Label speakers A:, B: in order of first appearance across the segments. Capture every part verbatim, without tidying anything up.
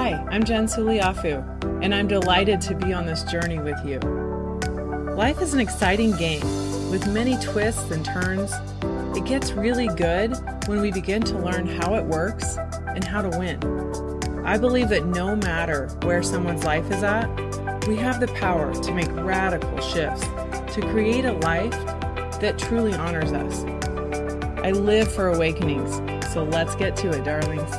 A: Hi, I'm Jen Suliafu, and I'm delighted to be on this journey with you. Life is an exciting game with many twists and turns. It gets really good when we begin to learn how it works and how to win. I believe that no matter where someone's life is at, we have the power to make radical shifts to create a life that truly honors us. I live for awakenings, so let's get to it, darlings.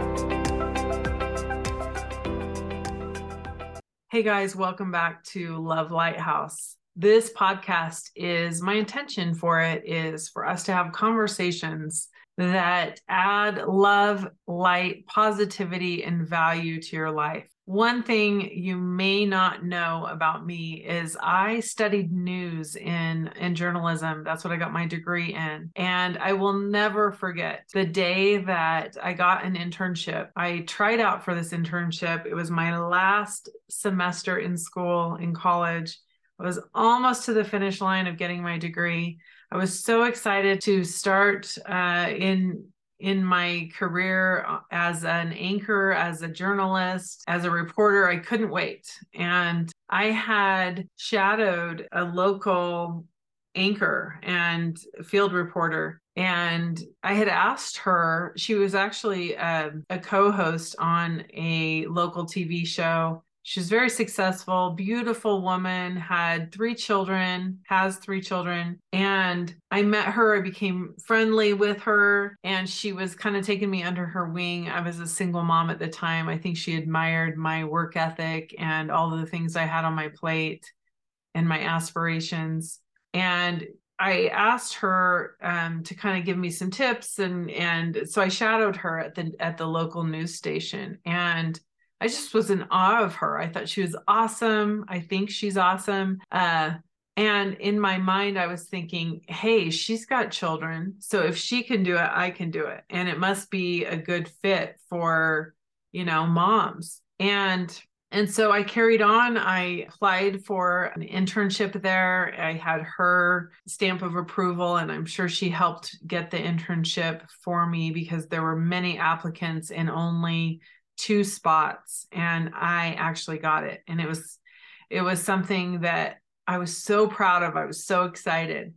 A: Hey guys, welcome back to Love Lighthouse. This podcast is, my intention for it is for us to have conversations that add love, light, positivity, and value to your life. One thing you may not know about me is I studied news in, in journalism. That's what I got my degree in. And I will never forget the day that I got an internship. I tried out for this internship. It was my last semester in school, in college. I was almost to the finish line of getting my degree. I was so excited to start uh, in in my career as an anchor, as a journalist, as a reporter. I couldn't wait. And I had shadowed a local anchor and field reporter. And I had asked her, she was actually a, a co-host on a local T V show. She's very successful, beautiful woman, had three children, has three children. And I met her, I became friendly with her, and she was kind of taking me under her wing. I was a single mom at the time. I think she admired my work ethic and all of the things I had on my plate and my aspirations. And I asked her um, to kind of give me some tips. And, and so I shadowed her at the, at the local news station. And I just was in awe of her. I thought she was awesome. I think she's awesome. Uh, and in my mind, I was thinking, hey, she's got children. So if she can do it, I can do it. And it must be a good fit for, you know, moms. And And so I carried on. I applied for an internship there. I had her stamp of approval, and I'm sure she helped get the internship for me because there were many applicants and only two spots, and I actually got it. And it was, it was something that I was so proud of. I was so excited.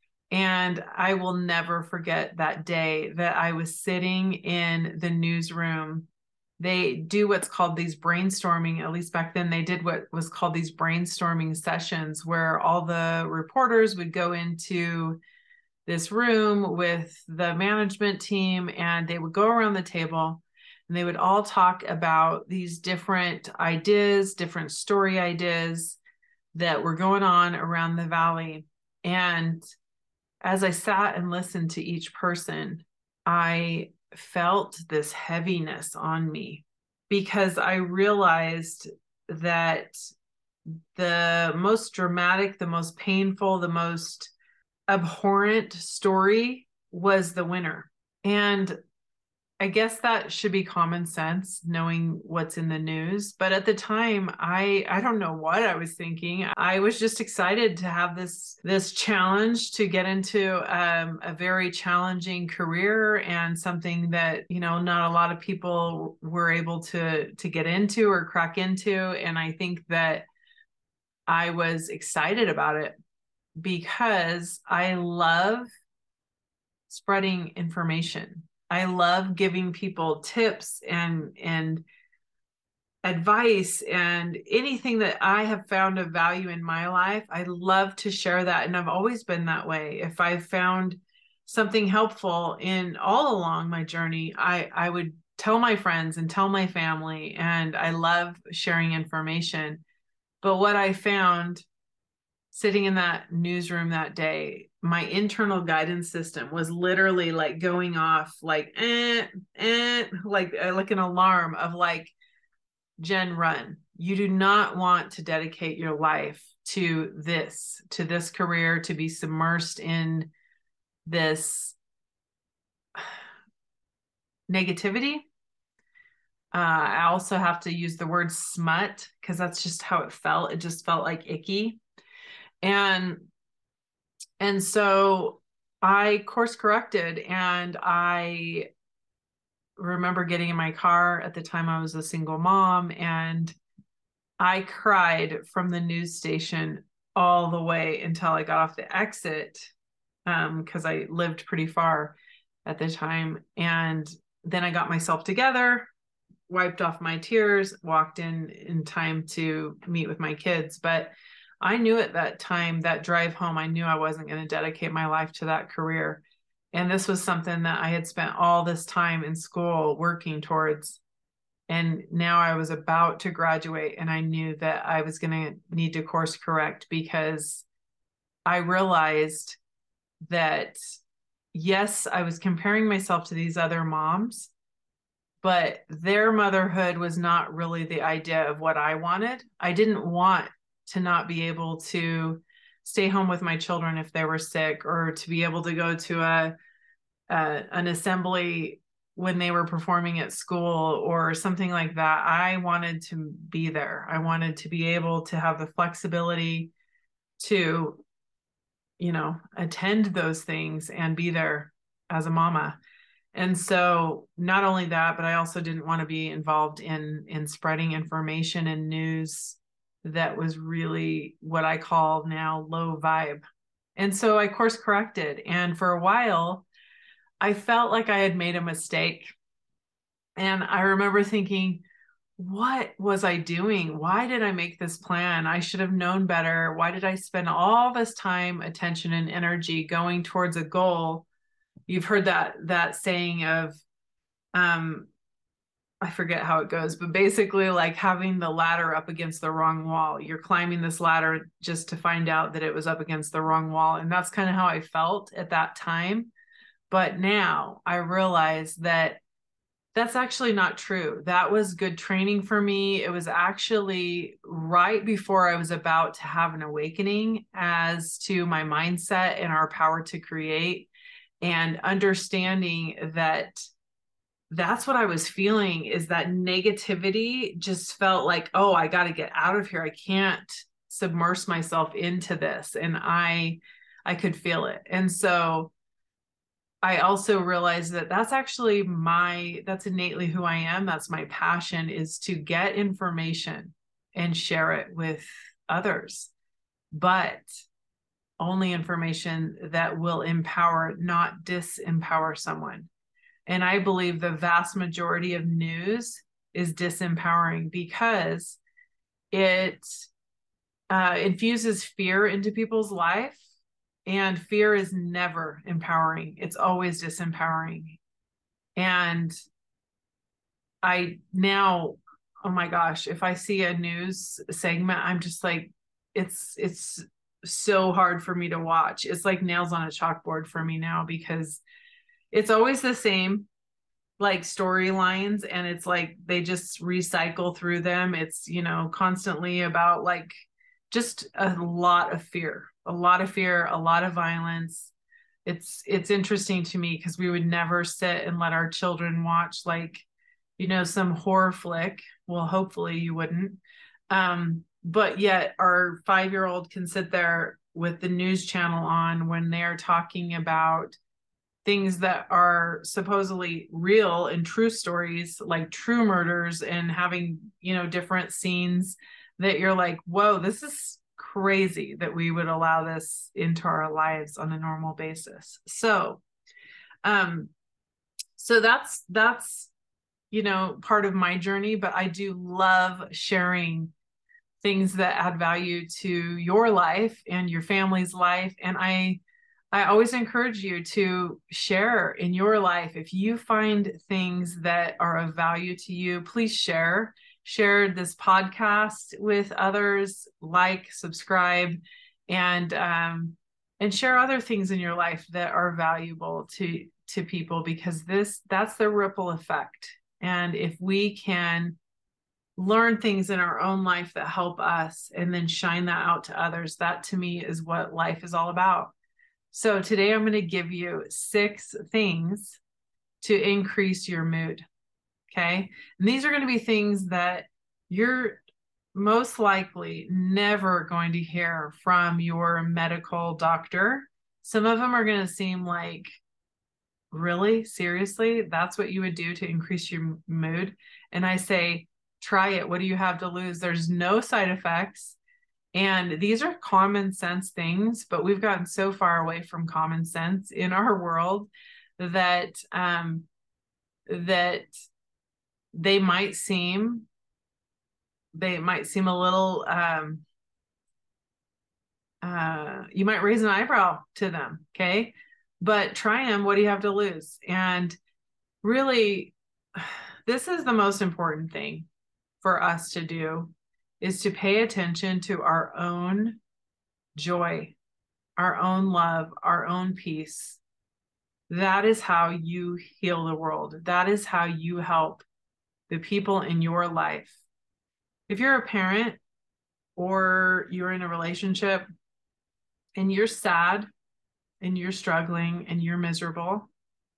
A: And I will never forget that day that I was sitting in the newsroom. They do what's called these brainstorming, at least back then they did what was called these brainstorming sessions, where all the reporters would go into this room with the management team, and they would go around the table and they would all talk about these different ideas, different story ideas that were going on around the valley. And as I sat and listened to each person, I felt this heaviness on me because I realized that the most dramatic, the most painful, the most abhorrent story was the winner. And I guess that should be common sense, knowing what's in the news. But at the time, I I don't know what I was thinking. I was just excited to have this this challenge to get into um, a very challenging career and something that, you know, not a lot of people were able to to get into or crack into. And I think that I was excited about it because I love spreading information. I love giving people tips and and advice and anything that I have found of value in my life. I love to share that. And I've always been that way. If I've found something helpful in all along my journey, I, I would tell my friends and tell my family. And I love sharing information. But what I found sitting in that newsroom that day, my internal guidance system was literally like going off like, eh, eh, like, like an alarm of like, Jen, run. You do not want to dedicate your life to this, to this career, to be submersed in this negativity. Uh, I also have to use the word smut because that's just how it felt. It just felt like icky. And And so I course corrected and I remember getting in my car. At the time, I was a single mom, and I cried from the news station all the way until I got off the exit, um, because I lived pretty far at the time. And then I got myself together, wiped off my tears, walked in in time to meet with my kids. But I knew at that time, that drive home, I knew I wasn't going to dedicate my life to that career. And this was something that I had spent all this time in school working towards. And now I was about to graduate, and I knew that I was going to need to course correct, because I realized that, yes, I was comparing myself to these other moms, but their motherhood was not really the idea of what I wanted. I didn't want to not be able to stay home with my children if they were sick, or to be able to go to a, a an assembly when they were performing at school or something like that. I wanted to be there. I wanted to be able to have the flexibility to, you know, attend those things and be there as a mama. And so not only that, but I also didn't want to be involved in, in spreading information and news that was really what I call now low vibe. And so I course corrected. And for a while, I felt like I had made a mistake. And I remember thinking, what was I doing? Why did I make this plan? I should have known better. Why did I spend all this time, attention, and energy going towards a goal? You've heard that that saying of, um, I forget how it goes, but basically like having the ladder up against the wrong wall. You're climbing this ladder just to find out that it was up against the wrong wall. And that's kind of how I felt at that time. But now I realize that that's actually not true. That was good training for me. It was actually right before I was about to have an awakening as to my mindset and our power to create, and understanding that that's what I was feeling, is that negativity just felt like, oh, I got to get out of here. I can't submerge myself into this. And I, I could feel it. And so I also realized that that's actually my, that's innately who I am. That's my passion, is to get information and share it with others, but only information that will empower, not disempower someone. And I believe the vast majority of news is disempowering, because it uh, infuses fear into people's life. And fear is never empowering. It's always disempowering. And I now, oh my gosh, if I see a news segment, I'm just like, it's, it's so hard for me to watch. It's like nails on a chalkboard for me now, because it's always the same like storylines, and it's like they just recycle through them. It's, you know, constantly about like just a lot of fear, a lot of fear, a lot of violence. It's it's interesting to me, because we would never sit and let our children watch like, you know, some horror flick. Well, hopefully you wouldn't. Um, but yet our five-year-old can sit there with the news channel on when they're talking about things that are supposedly real and true stories, like true murders, and having, you know, different scenes that you're like, whoa, this is crazy that we would allow this into our lives on a normal basis. So, um, so that's, that's, you know, part of my journey, but I do love sharing things that add value to your life and your family's life. And I, I always encourage you to share in your life. If you find things that are of value to you, please share. Share this podcast with others, like, subscribe, and um, and share other things in your life that are valuable to to people, because this that's the ripple effect. And if we can learn things in our own life that help us and then shine that out to others, that to me is what life is all about. So today I'm going to give you six things to increase your mood. Okay. And these are going to be things that you're most likely never going to hear from your medical doctor. Some of them are going to seem like really? Seriously? That's what you would do to increase your mood? And I say, try it. What do you have to lose? There's no side effects. And these are common sense things, but we've gotten so far away from common sense in our world that um, that they might seem they might seem a little um, uh, you might raise an eyebrow to them, okay? But try them. What do you have to lose? And really, this is the most important thing for us to do, is to pay attention to our own joy, our own love, our own peace. That is how you heal the world. That is how you help the people in your life. If you're a parent or you're in a relationship and you're sad and you're struggling and you're miserable,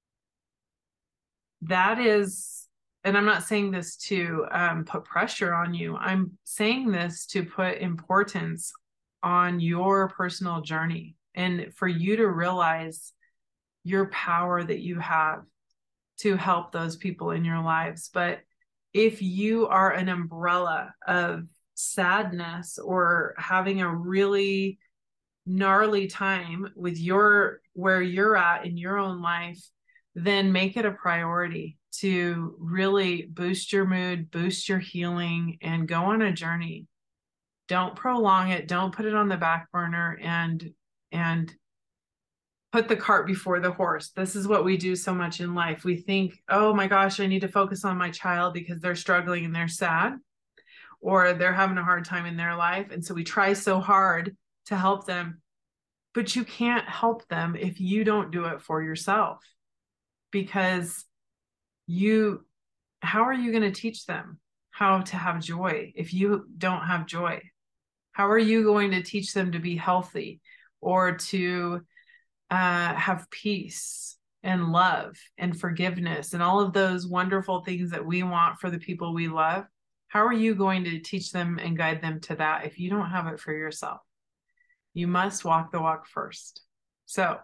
A: that is, and I'm not saying this to um, put pressure on you. I'm saying this to put importance on your personal journey and for you to realize your power that you have to help those people in your lives. But if you are an umbrella of sadness or having a really gnarly time with your where you're at in your own life, then make it a priority to really boost your mood, boost your healing, and go on a journey. Don't prolong it. Don't put it on the back burner and and put the cart before the horse. This is what we do so much in life. We think, oh my gosh, I need to focus on my child because they're struggling and they're sad, or they're having a hard time in their life. And so we try so hard to help them, but you can't help them if you don't do it for yourself. Because you, how are you going to teach them how to have joy if you don't have joy? How are you going to teach them to be healthy or to uh, have peace and love and forgiveness and all of those wonderful things that we want for the people we love? How are you going to teach them and guide them to that if you don't have it for yourself? You must walk the walk first. So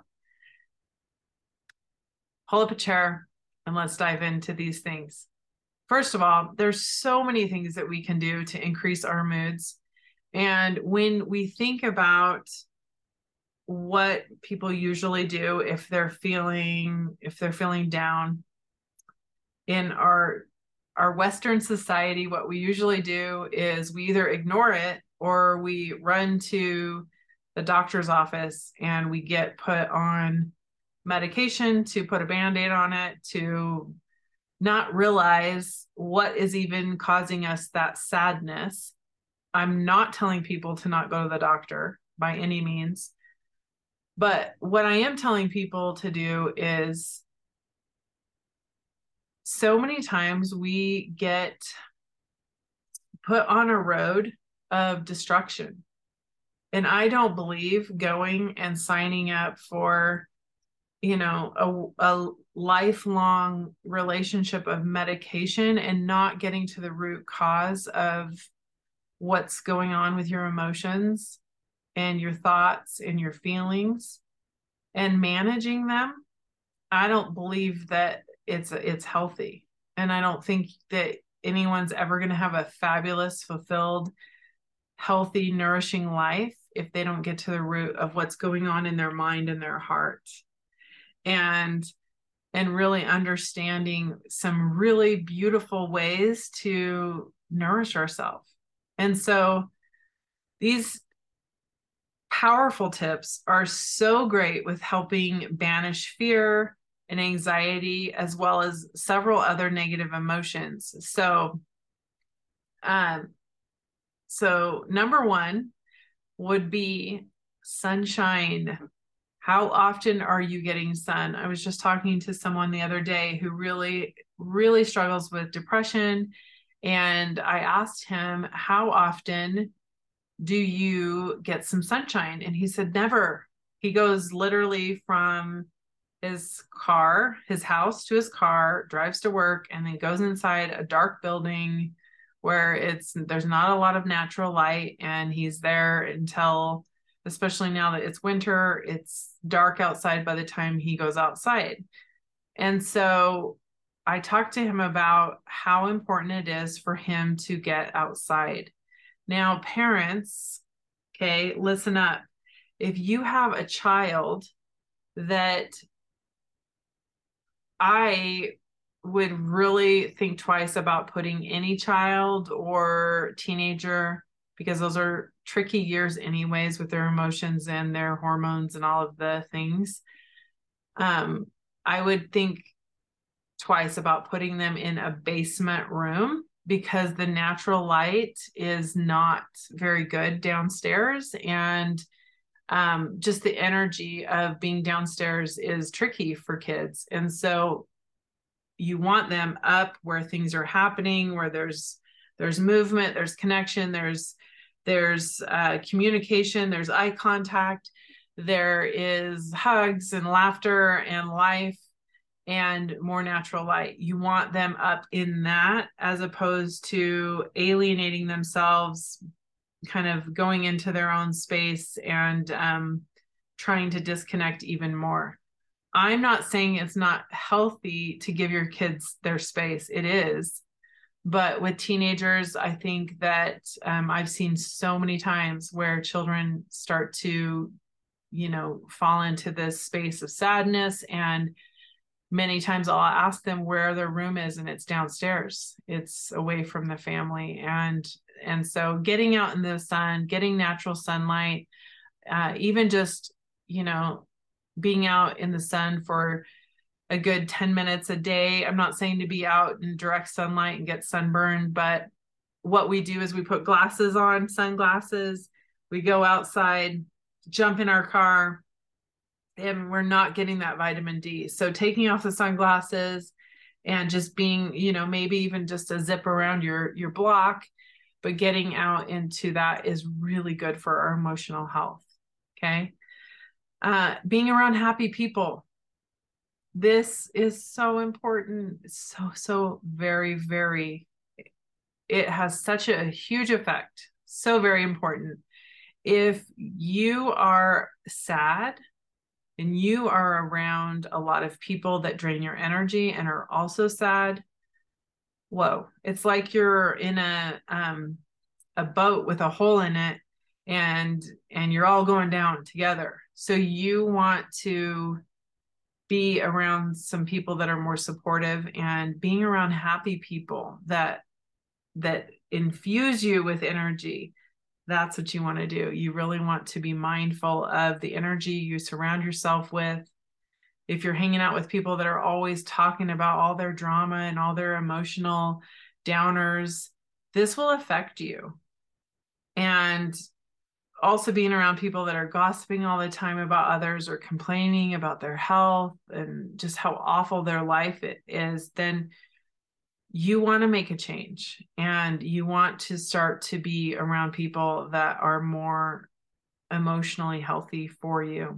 A: pull up a chair and let's dive into these things. First of all, there's so many things that we can do to increase our moods. And when we think about what people usually do if they're feeling if they're feeling down in our our Western society, what we usually do is we either ignore it or we run to the doctor's office and we get put on medication to put a Band-Aid on it, to not realize what is even causing us that sadness. I'm not telling people to not go to the doctor by any means. But what I am telling people to do is, so many times we get put on a road of destruction. And I don't believe going and signing up for, you know, a, a lifelong relationship of medication and not getting to the root cause of what's going on with your emotions and your thoughts and your feelings and managing them. I don't believe that it's it's healthy. And I don't think that anyone's ever going to have a fabulous, fulfilled, healthy, nourishing life if they don't get to the root of what's going on in their mind and their heart. And and really understanding some really beautiful ways to nourish ourselves. And so these powerful tips are so great with helping banish fear and anxiety, as well as several other negative emotions. So, um, so number one would be sunshine. How often are you getting sun? I was just talking to someone the other day who really, really struggles with depression. And I asked him, how often do you get some sunshine? And he said, never. He goes literally from his car, his house to his car, drives to work, and then goes inside a dark building where it's there's not a lot of natural light. And he's there until, especially now that it's winter, it's dark outside by the time he goes outside. And so I talked to him about how important it is for him to get outside. Now, parents, okay, listen up. If you have a child that I would really think twice about putting any child or teenager, because those are tricky years anyways with their emotions and their hormones and all of the things. Um, I would think twice about putting them in a basement room, because the natural light is not very good downstairs, and um, just the energy of being downstairs is tricky for kids. And so you want them up where things are happening, where there's there's movement, there's connection, there's there's uh, communication, there's eye contact, there is hugs and laughter and life and more natural light. You want them up in that, as opposed to alienating themselves, kind of going into their own space and um, trying to disconnect even more. I'm not saying it's not healthy to give your kids their space. It is. But with teenagers, I think that um, I've seen so many times where children start to, you know, fall into this space of sadness. And many times I'll ask them where their room is, and it's downstairs. It's away from the family. And, and so getting out in the sun, getting natural sunlight, uh, even just, you know, being out in the sun for a good ten minutes a day. I'm not saying to be out in direct sunlight and get sunburned, but what we do is we put glasses on, sunglasses, we go outside, jump in our car, and we're not getting that vitamin D. So taking off the sunglasses and just being, you know, maybe even just a zip around your, your block, but getting out into that is really good for our emotional health. Okay. Uh, being around happy people. This is so important. So, so very, very, it has such a huge effect. So very important. If you are sad and you are around a lot of people that drain your energy and are also sad, whoa, it's like you're in a, um, a boat with a hole in it, and, and you're all going down together. So you want to be around some people that are more supportive, and being around happy people that that infuse you with energy. That's what you want to do. You really want to be mindful of the energy you surround yourself with. If you're hanging out with people that are always talking about all their drama and all their emotional downers, this will affect you. And also being around people that are gossiping all the time about others or complaining about their health and just how awful their life is, then you want to make a change, and you want to start to be around people that are more emotionally healthy for you.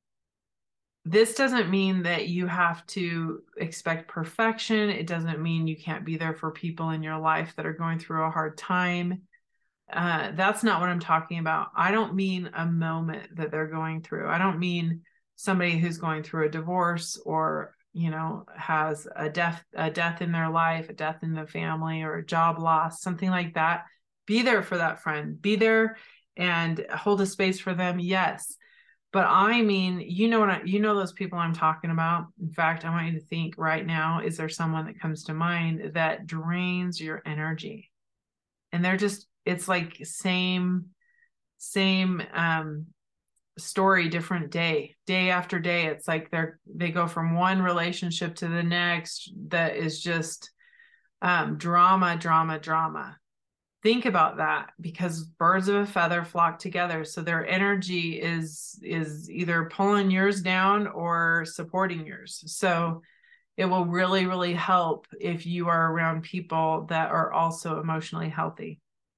A: This doesn't mean that you have to expect perfection. It doesn't mean you can't be there for people in your life that are going through a hard time. Uh, that's not what I'm talking about. I don't mean a moment that they're going through. I don't mean somebody who's going through a divorce, or, you know, has a death, a death in their life, a death in the family, or a job loss, something like that. Be there for that friend. Be there and hold a space for them. Yes. But I mean, you know what I, you know those people I'm talking about. In fact, I want you to think right now, is there someone that comes to mind that drains your energy? And they're just, it's like same, same um, story, different day, day after day. It's like they're, they go from one relationship to the next that is just um, drama, drama, drama. Think about that, because birds of a feather flock together. So their energy is, is either pulling yours down or supporting yours. So it will really, really help if you are around people that are also emotionally healthy.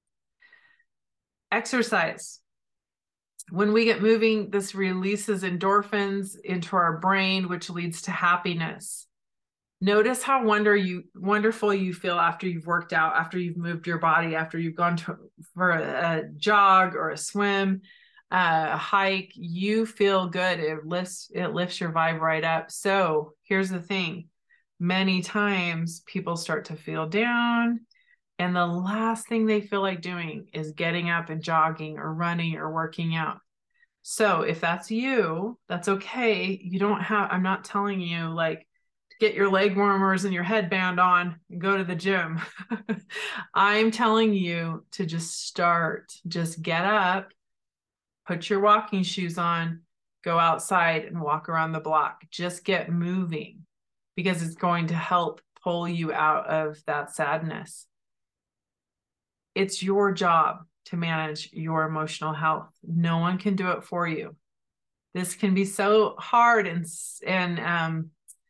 A: Exercise. When we get moving, this releases endorphins into our brain, which leads to happiness. Notice how wonder you, wonderful you feel after you've worked out, after you've moved your body, after you've gone to, for a, a jog or a swim. a hike, you feel good. It lifts, it lifts your vibe right up. So here's the thing. Many times people start to feel down, and the last thing they feel like doing is getting up and jogging or running or working out. So if that's you, that's okay. You don't have, I'm not telling you like to get your leg warmers and your headband on and go to the gym. I'm telling you to just start, just get up, put your walking shoes on, go outside and walk around the block. Just get moving, because it's going to help pull you out of that sadness. It's your job to manage your emotional health. No one can do it for you. This can be so hard and, and um,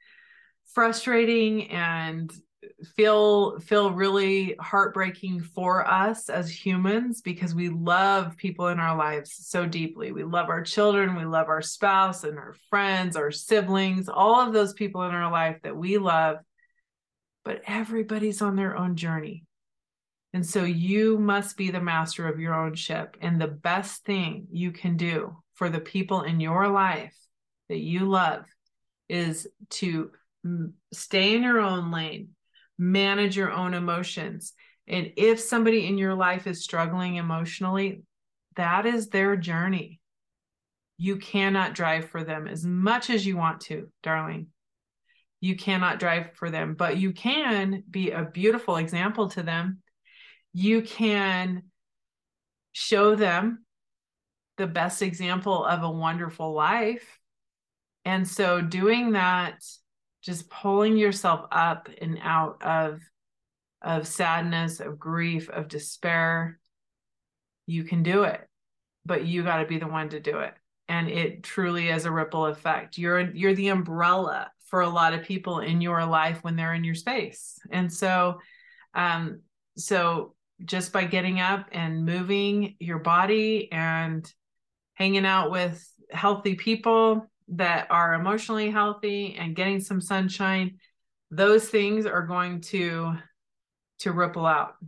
A: frustrating and feel feel really heartbreaking for us as humans, because we love people in our lives so deeply. We love our children, we love our spouse and our friends, our siblings, all of those people in our life that we love. But everybody's on their own journey. And so you must be the master of your own ship. And the best thing you can do for the people in your life that you love is to stay in your own lane, manage your own emotions. And if somebody in your life is struggling emotionally, that is their journey. You cannot drive for them as much as you want to, darling. You cannot drive for them, but you can be a beautiful example to them. You can show them the best example of a wonderful life. And so doing that, just pulling yourself up and out of, of sadness, of grief, of despair, you can do it, but you got to be the one to do it. And it truly is a ripple effect. You're, you're the umbrella for a lot of people in your life when they're in your space. And so, um, so just by getting up and moving your body and hanging out with healthy people that are emotionally healthy and getting some sunshine, those things are going to, to ripple out.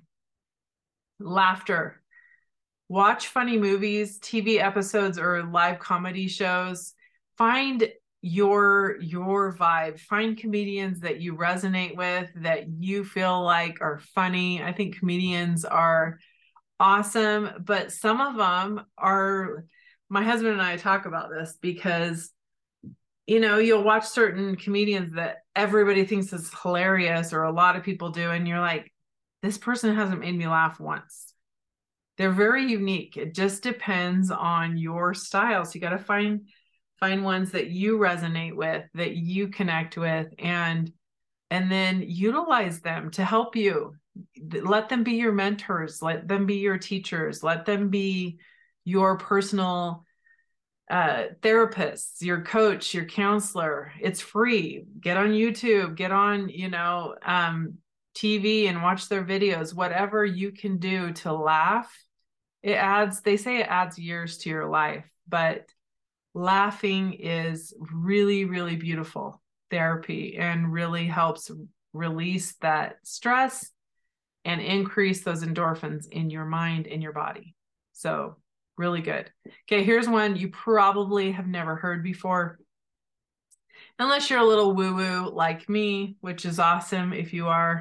A: Laughter. Watch funny movies, T V episodes, or live comedy shows. Find your your vibe. Find comedians that you resonate with, that you feel like are funny. I think comedians are awesome, but some of them are, my husband and I talk about this because, you know, you'll watch certain comedians that everybody thinks is hilarious, or a lot of people do, and you're like, this person hasn't made me laugh once. They're very unique. It just depends on your style. So you got to find find ones that you resonate with, that you connect with, and and then utilize them to help you. Let them be your mentors. Let them be your teachers. Let them be your personal uh, therapists, your coach, your counselor. It's free. Get on YouTube, get on, you know, um, T V and watch their videos. Whatever you can do to laugh, it adds, they say it adds years to your life, but laughing is really, really beautiful therapy and really helps release that stress and increase those endorphins in your mind and your body. So really good. Okay, here's one you probably have never heard before, unless you're a little woo-woo like me, which is awesome if you are.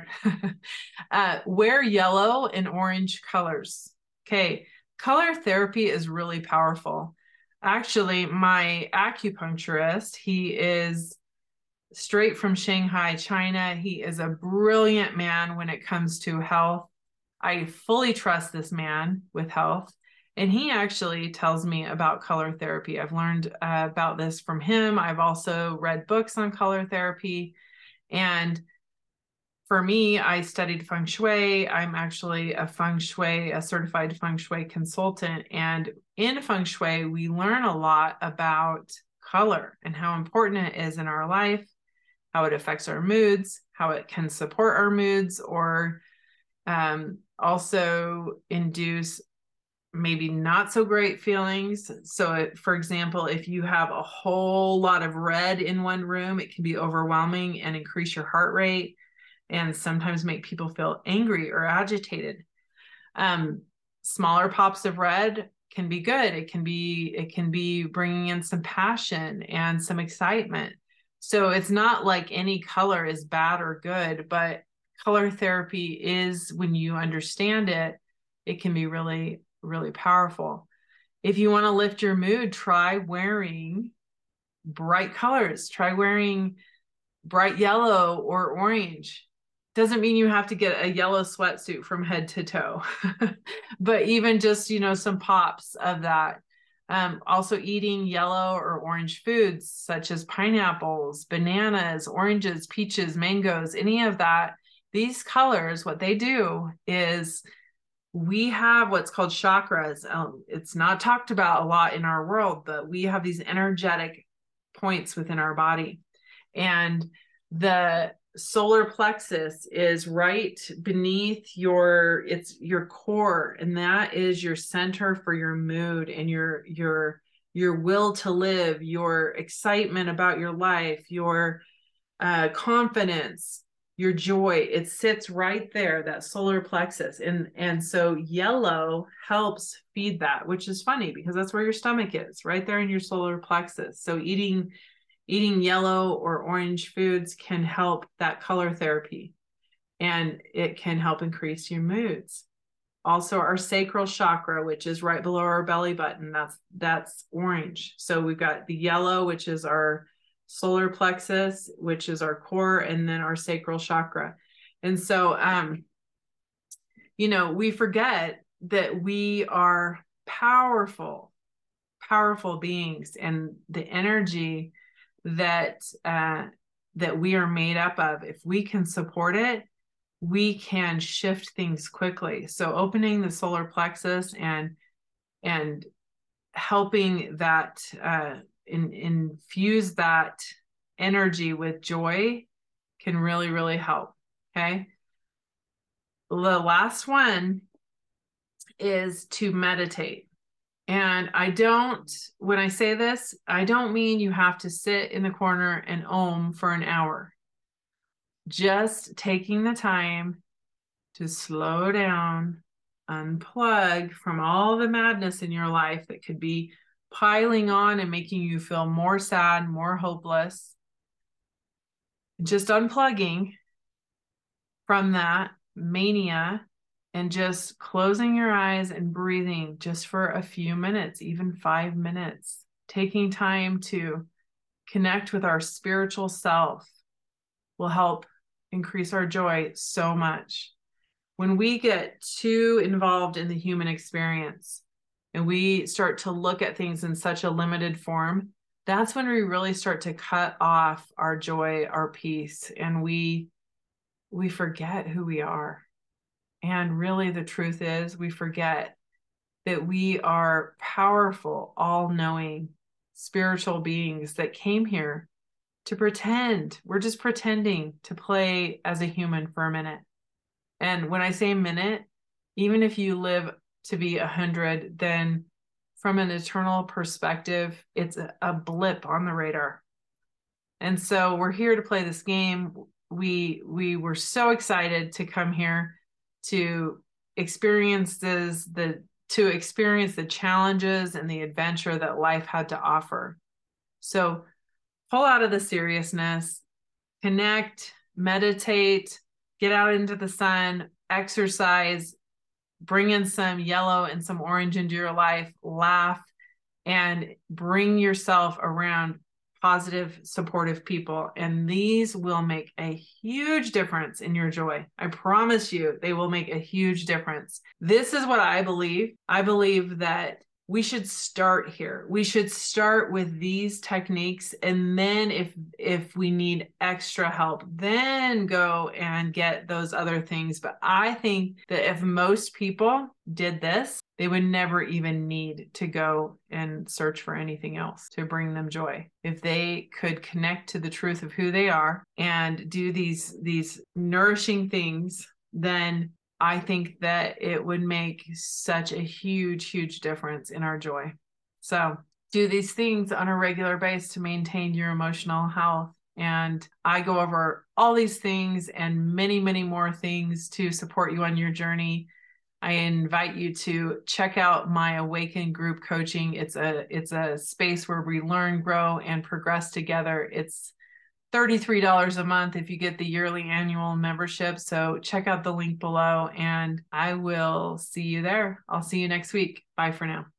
A: uh, wear yellow and orange colors. Okay, color therapy is really powerful. Actually, my acupuncturist, he is straight from Shanghai, China. He is a brilliant man when it comes to health. I fully trust this man with health. And he actually tells me about color therapy. I've learned uh, about this from him. I've also read books on color therapy. And for me, I studied feng shui. I'm actually a feng shui, a certified feng shui consultant. And in feng shui, we learn a lot about color and how important it is in our life, how it affects our moods, how it can support our moods, or um, also induce maybe not so great feelings. So it, for example, if you have a whole lot of red in one room, it can be overwhelming and increase your heart rate and sometimes make people feel angry or agitated. Um, smaller pops of red can be good. It can be, it can be bringing in some passion and some excitement. So it's not like any color is bad or good, but color therapy is, when you understand it, it can be really, really powerful. If you want to lift your mood, try wearing bright colors. Try wearing bright yellow or orange. Doesn't mean you have to get a yellow sweatsuit from head to toe, but even just, you know, some pops of that. Um, also eating yellow or orange foods such as pineapples, bananas, oranges, peaches, mangoes, any of that. These colors, what they do is, we have what's called chakras. Um, it's not talked about a lot in our world, but we have these energetic points within our body. And the solar plexus is right beneath your, it's your core. And that is your center for your mood and your, your, your will to live, your excitement about your life, your uh, confidence, your joy. It sits right there, that solar plexus. And, and so yellow helps feed that, which is funny because that's where your stomach is, right there in your solar plexus. So eating, eating yellow or orange foods can help that color therapy, and it can help increase your moods. Also our sacral chakra, which is right below our belly button, that's, that's orange. So we've got the yellow, which is our solar plexus, which is our core, and then our sacral chakra. And so, um, you know, we forget that we are powerful, powerful beings, and the energy that, uh, that we are made up of, if we can support it, we can shift things quickly. So opening the solar plexus and, and helping that, uh, In, infuse that energy with joy can really, really help. Okay. The last one is to meditate. And I don't, when I say this, I don't mean you have to sit in the corner and om for an hour. Just taking the time to slow down, unplug from all the madness in your life that could be piling on and making you feel more sad, more hopeless. Just unplugging from that mania and just closing your eyes and breathing just for a few minutes, even five minutes, taking time to connect with our spiritual self will help increase our joy so much. When we get too involved in the human experience and we start to look at things in such a limited form, that's when we really start to cut off our joy, our peace, and we we forget who we are. And really the truth is, we forget that we are powerful, all-knowing spiritual beings that came here to pretend. We're just pretending to play as a human for a minute. And when I say minute, even if you live to be a hundred, then from an eternal perspective, it's a, a blip on the radar. And so we're here to play this game. We, we were so excited to come here to experience this, the, to experience the challenges and the adventure that life had to offer. So pull out of the seriousness, connect, meditate, get out into the sun, exercise, bring in some yellow and some orange into your life, laugh, and bring yourself around positive, supportive people. And these will make a huge difference in your joy. I promise you, they will make a huge difference. This is what I believe. I believe that we should start here. We should start with these techniques. And then if, if we need extra help, then go and get those other things. But I think that if most people did this, they would never even need to go and search for anything else to bring them joy. If they could connect to the truth of who they are and do these, these nourishing things, then I think that it would make such a huge, huge difference in our joy. So do these things on a regular basis to maintain your emotional health. And I go over all these things and many, many more things to support you on your journey. I invite you to check out my Awaken group coaching. It's a it's a space where we learn, grow, and progress together. It's thirty-three dollars a month if you get the yearly annual membership. So check out the link below and I will see you there. I'll see you next week. Bye for now.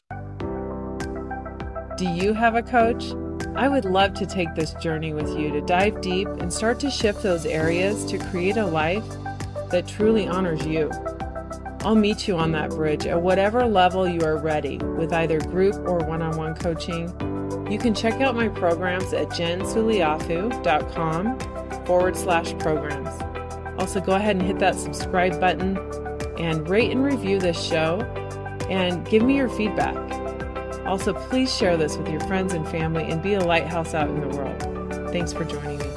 A: Do you have a coach? I would love to take this journey with you to dive deep and start to shift those areas to create a life that truly honors you. I'll meet you on that bridge at whatever level you are ready with either group or one-on-one coaching. You can check out my programs at jensuliafu.com forward slash programs. Also, go ahead and hit that subscribe button and rate and review this show and give me your feedback. Also, please share this with your friends and family and be a lighthouse out in the world. Thanks for joining me.